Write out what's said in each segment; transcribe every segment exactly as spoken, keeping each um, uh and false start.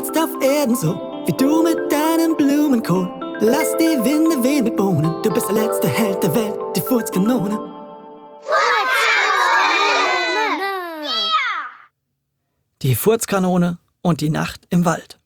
jetzt auf Erden so, wie du mit deinem Blumenkohl. Lass die Winde wehen mit Bohnen, du bist der letzte Held der Welt, die Furzkanone. Die Furzkanone und die Nacht im Wald.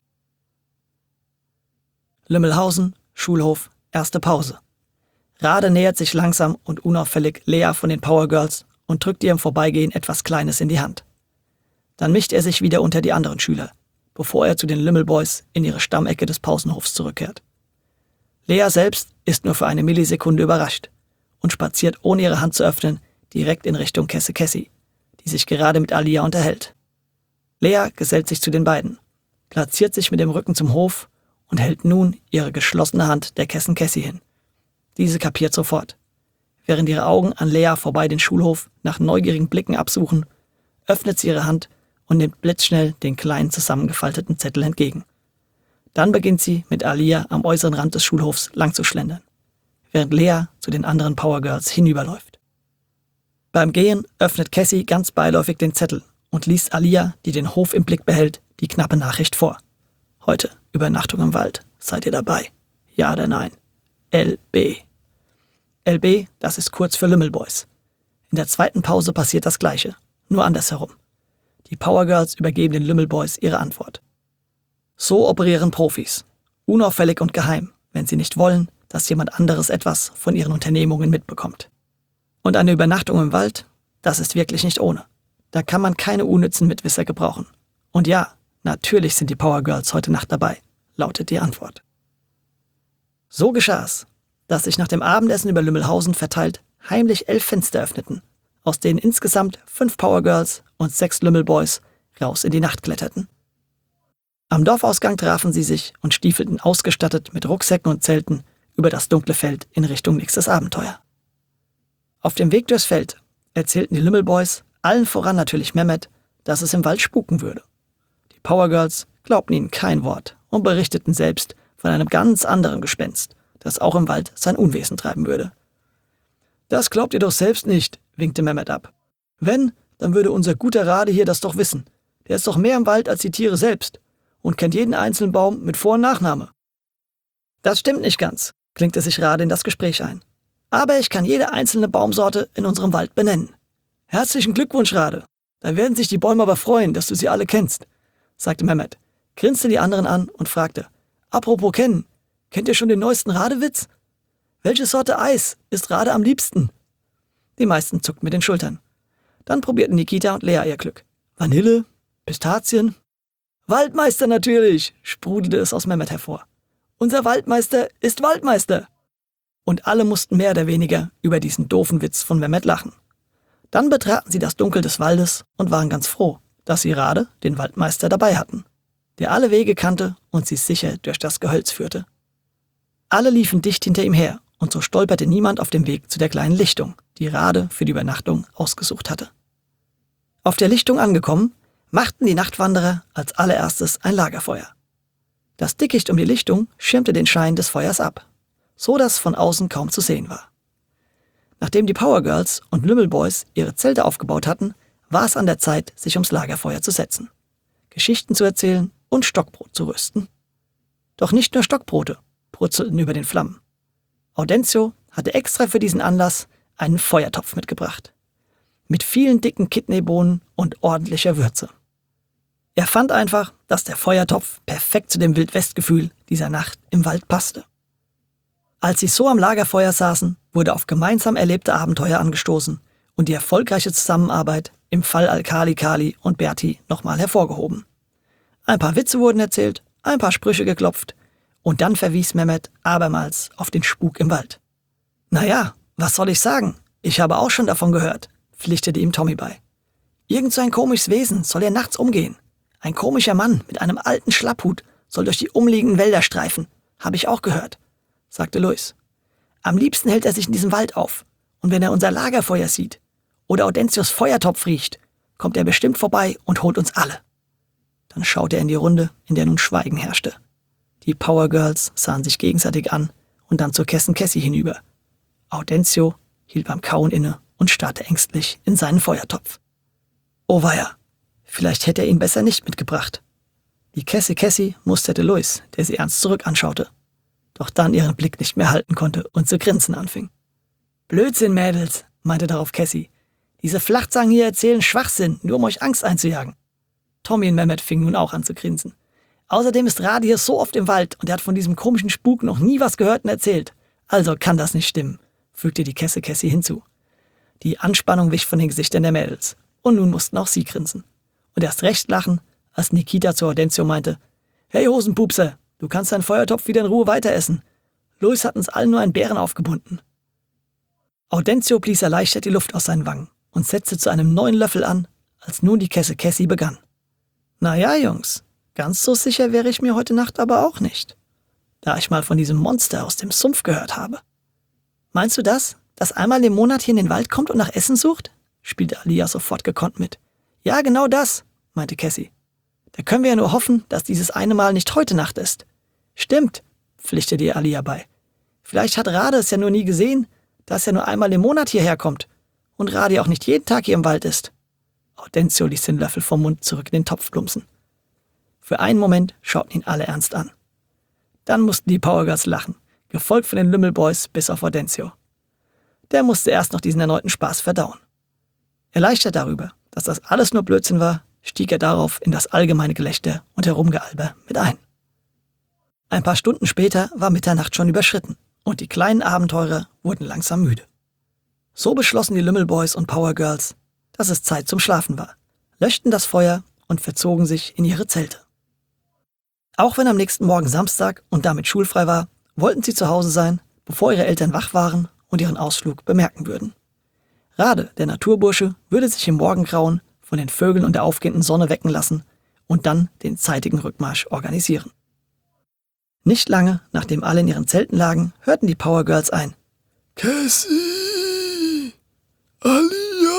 Lümmelhausen, Schulhof, erste Pause. Rade nähert sich langsam und unauffällig Lea von den Power Girls und drückt ihr im Vorbeigehen etwas Kleines in die Hand. Dann mischt er sich wieder unter die anderen Schüler, bevor er zu den Lümmelboys in ihre Stammecke des Pausenhofs zurückkehrt. Lea selbst ist nur für eine Millisekunde überrascht und spaziert, ohne ihre Hand zu öffnen, direkt in Richtung Kesse Cassie, die sich gerade mit Alia unterhält. Lea gesellt sich zu den beiden, platziert sich mit dem Rücken zum Hof und hält nun ihre geschlossene Hand der Kessen Cassie hin. Diese kapiert sofort. Während ihre Augen an Lea vorbei den Schulhof nach neugierigen Blicken absuchen, öffnet sie ihre Hand und nimmt blitzschnell den kleinen zusammengefalteten Zettel entgegen. Dann beginnt sie mit Alia am äußeren Rand des Schulhofs lang zu schlendern, während Lea zu den anderen Power Girls hinüberläuft. Beim Gehen öffnet Cassie ganz beiläufig den Zettel und liest Alia, die den Hof im Blick behält, die knappe Nachricht vor. Heute Übernachtung im Wald. Seid ihr dabei? Ja oder nein? L B. L B, das ist kurz für Lümmelboys. In der zweiten Pause passiert das Gleiche, nur andersherum. Die Power Girls übergeben den Lümmelboys ihre Antwort. So operieren Profis. Unauffällig und geheim, wenn sie nicht wollen, dass jemand anderes etwas von ihren Unternehmungen mitbekommt. Und eine Übernachtung im Wald, das ist wirklich nicht ohne. Da kann man keine unnützen Mitwisser gebrauchen. Und ja, natürlich sind die Power Girls heute Nacht dabei, lautet die Antwort. So geschah es, dass sich nach dem Abendessen über Lümmelhausen verteilt heimlich elf Fenster öffneten, aus denen insgesamt fünf Power Girls und sechs Lümmelboys raus in die Nacht kletterten. Am Dorfausgang trafen sie sich und stiefelten ausgestattet mit Rucksäcken und Zelten über das dunkle Feld in Richtung nächstes Abenteuer. Auf dem Weg durchs Feld erzählten die Lümmelboys, allen voran natürlich Mehmet, dass es im Wald spuken würde. Die Power Girls glaubten ihnen kein Wort und berichteten selbst von einem ganz anderen Gespenst, das auch im Wald sein Unwesen treiben würde. »Das glaubt ihr doch selbst nicht«, winkte Mehmet ab. »Wenn, dann würde unser guter Rade hier das doch wissen. Der ist doch mehr im Wald als die Tiere selbst und kennt jeden einzelnen Baum mit Vor- und Nachname.« »Das stimmt nicht ganz«, klinkte sich Rade in das Gespräch ein. »Aber ich kann jede einzelne Baumsorte in unserem Wald benennen.« »Herzlichen Glückwunsch, Rade. Da werden sich die Bäume aber freuen, dass du sie alle kennst«, sagte Mehmet, grinste die anderen an und fragte, »Apropos kennen, kennt ihr schon den neuesten Radewitz? Welche Sorte Eis ist Rade am liebsten?« Die meisten zuckten mit den Schultern. Dann probierten Nikita und Lea ihr Glück. »Vanille? Pistazien?« »Waldmeister natürlich«, sprudelte es aus Mehmet hervor. »Unser Waldmeister ist Waldmeister!« Und alle mussten mehr oder weniger über diesen doofen Witz von Mehmet lachen. Dann betraten sie das Dunkel des Waldes und waren ganz froh, dass sie Rade, den Waldmeister, dabei hatten, der alle Wege kannte und sie sicher durch das Gehölz führte. Alle liefen dicht hinter ihm her, und so stolperte niemand auf dem Weg zu der kleinen Lichtung, die Rade für die Übernachtung ausgesucht hatte. Auf der Lichtung angekommen, machten die Nachtwanderer als allererstes ein Lagerfeuer. Das Dickicht um die Lichtung schirmte den Schein des Feuers ab, so dass von außen kaum zu sehen war. Nachdem die Power Girls und Lümmelboys ihre Zelte aufgebaut hatten, war es an der Zeit, sich ums Lagerfeuer zu setzen, Geschichten zu erzählen und Stockbrot zu rösten. Doch nicht nur Stockbrote brutzelten über den Flammen. Audencio hatte extra für diesen Anlass einen Feuertopf mitgebracht, mit vielen dicken Kidneybohnen und ordentlicher Würze. Er fand einfach, dass der Feuertopf perfekt zu dem Wildwestgefühl dieser Nacht im Wald passte. Als sie so am Lagerfeuer saßen, wurde auf gemeinsam erlebte Abenteuer angestoßen und die erfolgreiche Zusammenarbeit im Fall Alkali Kali und Berti nochmal hervorgehoben. Ein paar Witze wurden erzählt, ein paar Sprüche geklopft und dann verwies Mehmet abermals auf den Spuk im Wald. »Naja, was soll ich sagen? Ich habe auch schon davon gehört«, pflichtete ihm Tommy bei. »Irgend so ein komisches Wesen soll ja nachts umgehen. Ein komischer Mann mit einem alten Schlapphut soll durch die umliegenden Wälder streifen, habe ich auch gehört«, sagte Luis. »Am liebsten hält er sich in diesem Wald auf. Und wenn er unser Lagerfeuer sieht oder Audencios Feuertopf riecht, kommt er bestimmt vorbei und holt uns alle.« Dann schaute er in die Runde, in der nun Schweigen herrschte. Die Power Girls sahen sich gegenseitig an und dann zur Kessen Cassie hinüber. Audencio hielt beim Kauen inne und starrte ängstlich in seinen Feuertopf. Oh weia, vielleicht hätte er ihn besser nicht mitgebracht. Die Cassie Cassie musterte Louis, der sie ernst zurück anschaute, doch dann ihren Blick nicht mehr halten konnte und zu grinsen anfing. »Blödsinn, Mädels«, meinte darauf Cassie. »Diese Flachzangen hier erzählen Schwachsinn, nur um euch Angst einzujagen.« Tommy und Mehmet fingen nun auch an zu grinsen. »Außerdem ist Radi hier so oft im Wald und er hat von diesem komischen Spuk noch nie was gehört und erzählt. Also kann das nicht stimmen«, fügte die Cassie Cassie hinzu. Die Anspannung wich von den Gesichtern der Mädels und nun mussten auch sie grinsen. Und erst recht lachen, als Nikita zu Audencio meinte, »Hey Hosenpupse, du kannst deinen Feuertopf wieder in Ruhe weiteressen. Louis hat uns allen nur einen Bären aufgebunden.« Audencio blies erleichtert die Luft aus seinen Wangen und setzte zu einem neuen Löffel an, als nun die Cassie Cassie begann. »Naja, Jungs, ganz so sicher wäre ich mir heute Nacht aber auch nicht, da ich mal von diesem Monster aus dem Sumpf gehört habe.« »Meinst du das, das einmal im Monat hier in den Wald kommt und nach Essen sucht?« spielte Alia sofort gekonnt mit. »Ja, genau das«, meinte Cassie. »Da können wir ja nur hoffen, dass dieses eine Mal nicht heute Nacht ist.« »Stimmt«, pflichtete ihr Alia bei. »Vielleicht hat Rade es ja nur nie gesehen, dass er nur einmal im Monat hierher kommt und Radi auch nicht jeden Tag hier im Wald ist.« Audencio ließ den Löffel vom Mund zurück in den Topf plumpsen. Für einen Moment schauten ihn alle ernst an. Dann mussten die Powergirls lachen, gefolgt von den Lümmelboys bis auf Audencio. Der musste erst noch diesen erneuten Spaß verdauen. Erleichtert darüber, dass das alles nur Blödsinn war, stieg er darauf in das allgemeine Gelächter und Herumgealber mit ein. Ein paar Stunden später war Mitternacht schon überschritten und die kleinen Abenteurer wurden langsam müde. So beschlossen die Lümmelboys und Powergirls, dass es Zeit zum Schlafen war, löschten das Feuer und verzogen sich in ihre Zelte. Auch wenn am nächsten Morgen Samstag und damit schulfrei war, wollten sie zu Hause sein, bevor ihre Eltern wach waren und ihren Ausflug bemerken würden. Rade, der Naturbursche, würde sich im Morgengrauen von den Vögeln und der aufgehenden Sonne wecken lassen und dann den zeitigen Rückmarsch organisieren. Nicht lange, nachdem alle in ihren Zelten lagen, hörten die Powergirls ein. »Cassie! Alia!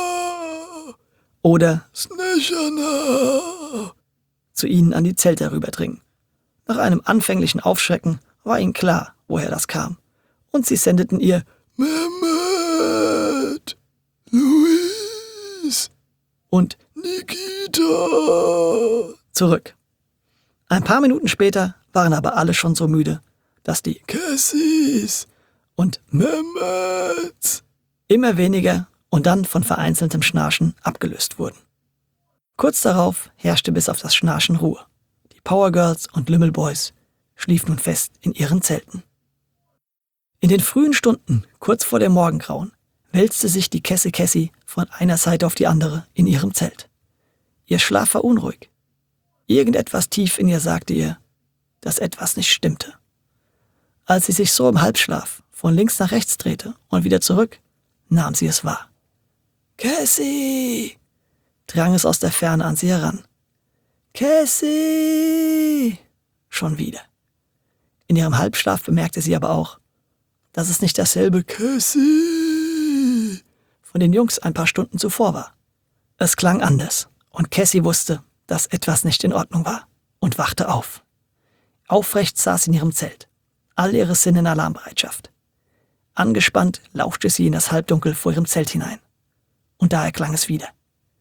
Oder Snejana!« zu ihnen an die Zelte herüberdringen. Nach einem anfänglichen Aufschrecken war ihnen klar, woher das kam. Und sie sendeten ihr »Mehmet! Louis! Und Nikita!« zurück. Ein paar Minuten später waren aber alle schon so müde, dass die »Cassies! Und Mehmets!« immer weniger und dann von vereinzeltem Schnarchen abgelöst wurden. Kurz darauf herrschte bis auf das Schnarchen Ruhe. Die Powergirls und Lümmelboys schliefen nun fest in ihren Zelten. In den frühen Stunden, kurz vor dem Morgengrauen, wälzte sich die Cassie Cassie von einer Seite auf die andere in ihrem Zelt. Ihr Schlaf war unruhig. Irgendetwas tief in ihr sagte ihr, dass etwas nicht stimmte. Als sie sich so im Halbschlaf von links nach rechts drehte und wieder zurück, nahm sie es wahr. »Cassie!« drang es aus der Ferne an sie heran. »Cassie!« schon wieder. In ihrem Halbschlaf bemerkte sie aber auch, dass es nicht dasselbe »Cassie« von den Jungs ein paar Stunden zuvor war. Es klang anders und Cassie wusste, dass etwas nicht in Ordnung war und wachte auf. Aufrecht saß sie in ihrem Zelt, all ihre Sinne in Alarmbereitschaft. Angespannt lauschte sie in das Halbdunkel vor ihrem Zelt hinein. Und da erklang es wieder.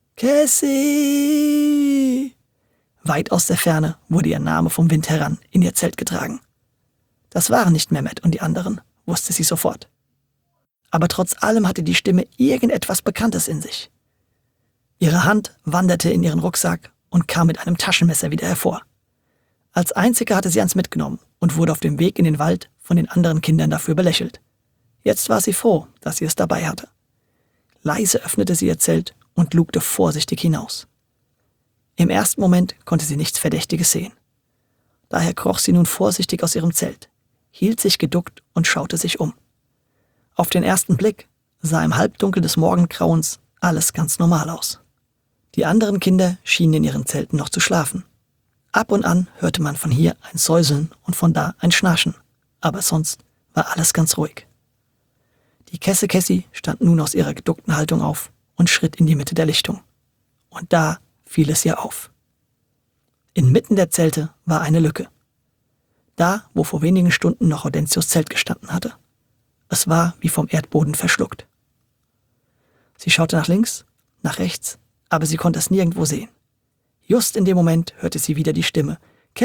»Cassie!« Weit aus der Ferne wurde ihr Name vom Wind heran in ihr Zelt getragen. Das waren nicht Mehmet und die anderen, wusste sie sofort. Aber trotz allem hatte die Stimme irgendetwas Bekanntes in sich. Ihre Hand wanderte in ihren Rucksack und kam mit einem Taschenmesser wieder hervor. Als einzige hatte sie eins mitgenommen und wurde auf dem Weg in den Wald von den anderen Kindern dafür belächelt. Jetzt war sie froh, dass sie es dabei hatte. Leise öffnete sie ihr Zelt und lugte vorsichtig hinaus. Im ersten Moment konnte sie nichts Verdächtiges sehen. Daher kroch sie nun vorsichtig aus ihrem Zelt, hielt sich geduckt und schaute sich um. Auf den ersten Blick sah im Halbdunkel des Morgengrauens alles ganz normal aus. Die anderen Kinder schienen in ihren Zelten noch zu schlafen. Ab und an hörte man von hier ein Säuseln und von da ein Schnarchen, aber sonst war alles ganz ruhig. Die Cassie Cassie stand nun aus ihrer geduckten Haltung auf und schritt in die Mitte der Lichtung. Und da fiel es ihr auf. Inmitten der Zelte war eine Lücke. Da, wo vor wenigen Stunden noch Audencios Zelt gestanden hatte. Es war wie vom Erdboden verschluckt. Sie schaute nach links, nach rechts, aber sie konnte es nirgendwo sehen. Just in dem Moment hörte sie wieder die Stimme.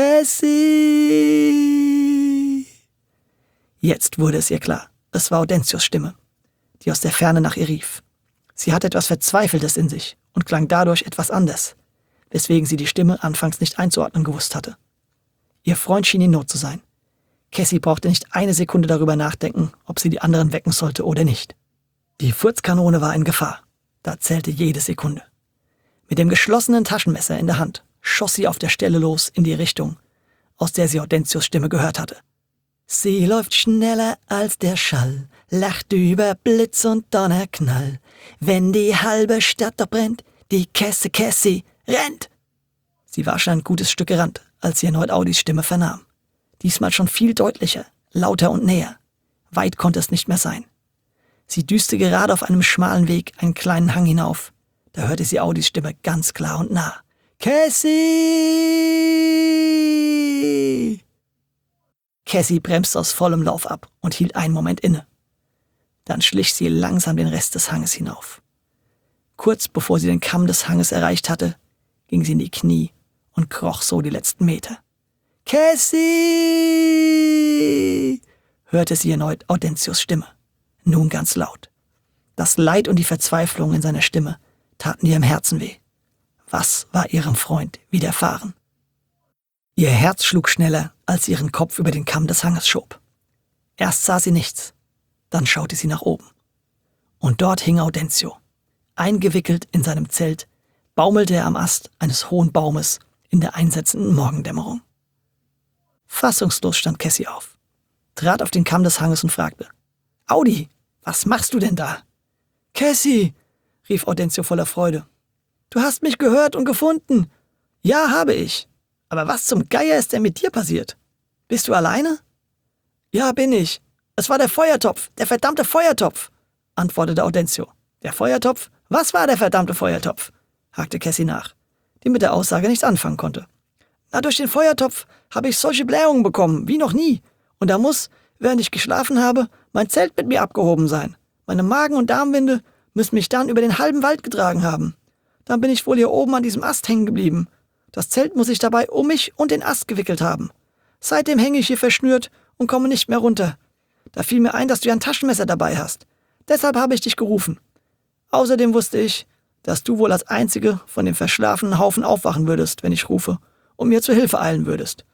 Cassie! Jetzt wurde es ihr klar. Es war Audentios Stimme, die aus der Ferne nach ihr rief. Sie hatte etwas Verzweifeltes in sich und klang dadurch etwas anders, weswegen sie die Stimme anfangs nicht einzuordnen gewusst hatte. Ihr Freund schien in Not zu sein. Cassie brauchte nicht eine Sekunde darüber nachdenken, ob sie die anderen wecken sollte oder nicht. Die Furzkanone war in Gefahr. Da zählte jede Sekunde. Mit dem geschlossenen Taschenmesser in der Hand schoss sie auf der Stelle los in die Richtung, aus der sie Audentios Stimme gehört hatte. Sie läuft schneller als der Schall, lacht über Blitz und Donnerknall. Wenn die halbe Stadt doch brennt, die Kässe Cassie rennt! Sie war schon ein gutes Stück gerannt, als sie erneut Audis Stimme vernahm. Diesmal schon viel deutlicher, lauter und näher. Weit konnte es nicht mehr sein. Sie düste gerade auf einem schmalen Weg einen kleinen Hang hinauf. Da hörte sie Audis Stimme ganz klar und nah. Cassie! Cassie bremste aus vollem Lauf ab und hielt einen Moment inne. Dann schlich sie langsam den Rest des Hanges hinauf. Kurz bevor sie den Kamm des Hanges erreicht hatte, ging sie in die Knie und kroch so die letzten Meter. Cassie! Hörte sie erneut Audentios Stimme, nun ganz laut. Das Leid und die Verzweiflung in seiner Stimme taten ihr im Herzen weh. Was war ihrem Freund widerfahren? Ihr Herz schlug schneller, als sie ihren Kopf über den Kamm des Hanges schob. Erst sah sie nichts, dann schaute sie nach oben. Und dort hing Audentio. Eingewickelt in seinem Zelt baumelte er am Ast eines hohen Baumes in der einsetzenden Morgendämmerung. Fassungslos stand Cassie auf, trat auf den Kamm des Hanges und fragte: »Audi, was machst du denn da?« »Cassie«, rief Audentio voller Freude. »Du hast mich gehört und gefunden.« »Ja, habe ich. Aber was zum Geier ist denn mit dir passiert? Bist du alleine?« »Ja, bin ich. Es war der Feuertopf, der verdammte Feuertopf«, antwortete Audentio. »Der Feuertopf? Was war der verdammte Feuertopf?« hakte Cassie nach, die mit der Aussage nichts anfangen konnte. »Na, durch den Feuertopf habe ich solche Blähungen bekommen, wie noch nie. Und da muss, während ich geschlafen habe, mein Zelt mit mir abgehoben sein. Meine Magen- und Darmwinde müssen mich dann über den halben Wald getragen haben. Dann bin ich wohl hier oben an diesem Ast hängen geblieben. Das Zelt muss ich dabei um mich und den Ast gewickelt haben. Seitdem hänge ich hier verschnürt und komme nicht mehr runter. Da fiel mir ein, dass du ja ein Taschenmesser dabei hast. Deshalb habe ich dich gerufen. Außerdem wusste ich, dass du wohl als Einzige von dem verschlafenen Haufen aufwachen würdest, wenn ich rufe, und mir zur Hilfe eilen würdest.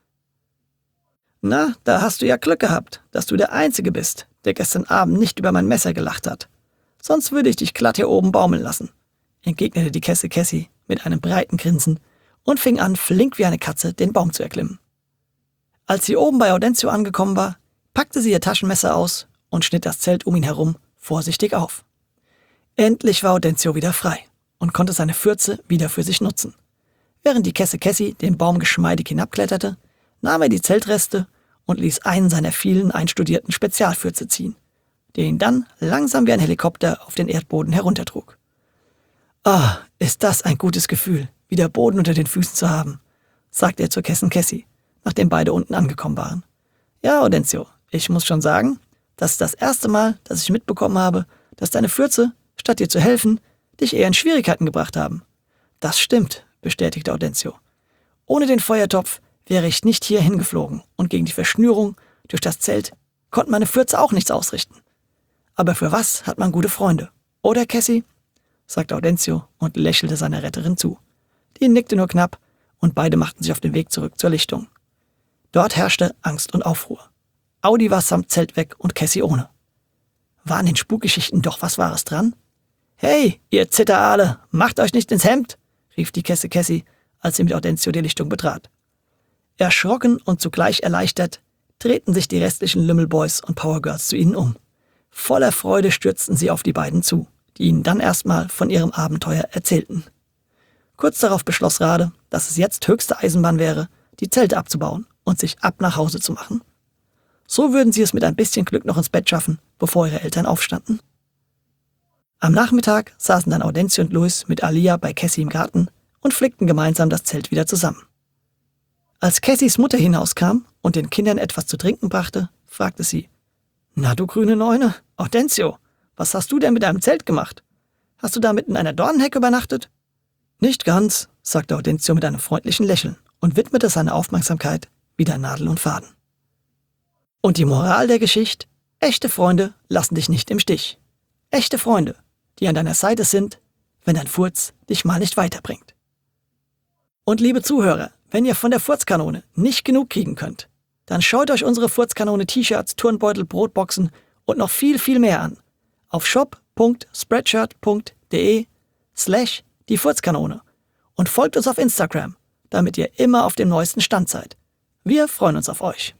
Na, da hast du ja Glück gehabt, dass du der Einzige bist, der gestern Abend nicht über mein Messer gelacht hat. Sonst würde ich dich glatt hier oben baumeln lassen«, entgegnete die Kässe Cassie mit einem breiten Grinsen und fing an, flink wie eine Katze den Baum zu erklimmen. Als sie oben bei Audentio angekommen war, packte sie ihr Taschenmesser aus und schnitt das Zelt um ihn herum vorsichtig auf. Endlich war Audentio wieder frei und konnte seine Fürze wieder für sich nutzen. Während die Kässe Cassie den Baum geschmeidig hinabkletterte, nahm er die Zeltreste und ließ einen seiner vielen einstudierten Spezialfürze ziehen, der ihn dann langsam wie ein Helikopter auf den Erdboden heruntertrug. »Ah, ist das ein gutes Gefühl, wieder Boden unter den Füßen zu haben«, sagte er zur Kässen Cassie, nachdem beide unten angekommen waren. »Ja, Audentio, ich muss schon sagen, das ist das erste Mal, dass ich mitbekommen habe, dass deine Fürze, statt dir zu helfen, dich eher in Schwierigkeiten gebracht haben.« »Das stimmt«, bestätigte Audentio. »Ohne den Feuertopf wäre ich nicht hier hingeflogen und gegen die Verschnürung durch das Zelt konnten meine Fürze auch nichts ausrichten. Aber für was hat man gute Freunde, oder Cassie?«, sagte Audentio und lächelte seiner Retterin zu. Die nickte nur knapp und beide machten sich auf den Weg zurück zur Lichtung. Dort herrschte Angst und Aufruhr. Audi war samt Zelt weg und Cassie ohne. War an den Spukgeschichten doch was Wahres dran? »Hey, ihr Zitterale, macht euch nicht ins Hemd«, rief die Kässe Cassie, als sie mit Audentio die Lichtung betrat. Erschrocken und zugleich erleichtert drehten sich die restlichen Lümmelboys und Powergirls zu ihnen um. Voller Freude stürzten sie auf die beiden zu, die ihnen dann erstmal von ihrem Abenteuer erzählten. Kurz darauf beschloss Rade, dass es jetzt höchste Eisenbahn wäre, die Zelte abzubauen und sich ab nach Hause zu machen. So würden sie es mit ein bisschen Glück noch ins Bett schaffen, bevor ihre Eltern aufstanden. Am Nachmittag saßen dann Audentio und Louis mit Alia bei Cassie im Garten und flickten gemeinsam das Zelt wieder zusammen. Als Cassies Mutter hinauskam und den Kindern etwas zu trinken brachte, fragte sie: »Na du grüne Neune, Audentio, was hast du denn mit deinem Zelt gemacht? Hast du damit in einer Dornenhecke übernachtet?« Nicht ganz, sagte Audencio mit einem freundlichen Lächeln und widmete seine Aufmerksamkeit wieder Nadel und Faden. Und die Moral der Geschichte? Echte Freunde lassen dich nicht im Stich. Echte Freunde, die an deiner Seite sind, wenn dein Furz dich mal nicht weiterbringt. Und liebe Zuhörer, wenn ihr von der Furzkanone nicht genug kriegen könnt, dann schaut euch unsere Furzkanone-T-Shirts, Turnbeutel, Brotboxen und noch viel, viel mehr an. Auf shop.spreadshirt.de slash die Furzkanone und folgt uns auf Instagram, damit ihr immer auf dem neuesten Stand seid. Wir freuen uns auf euch.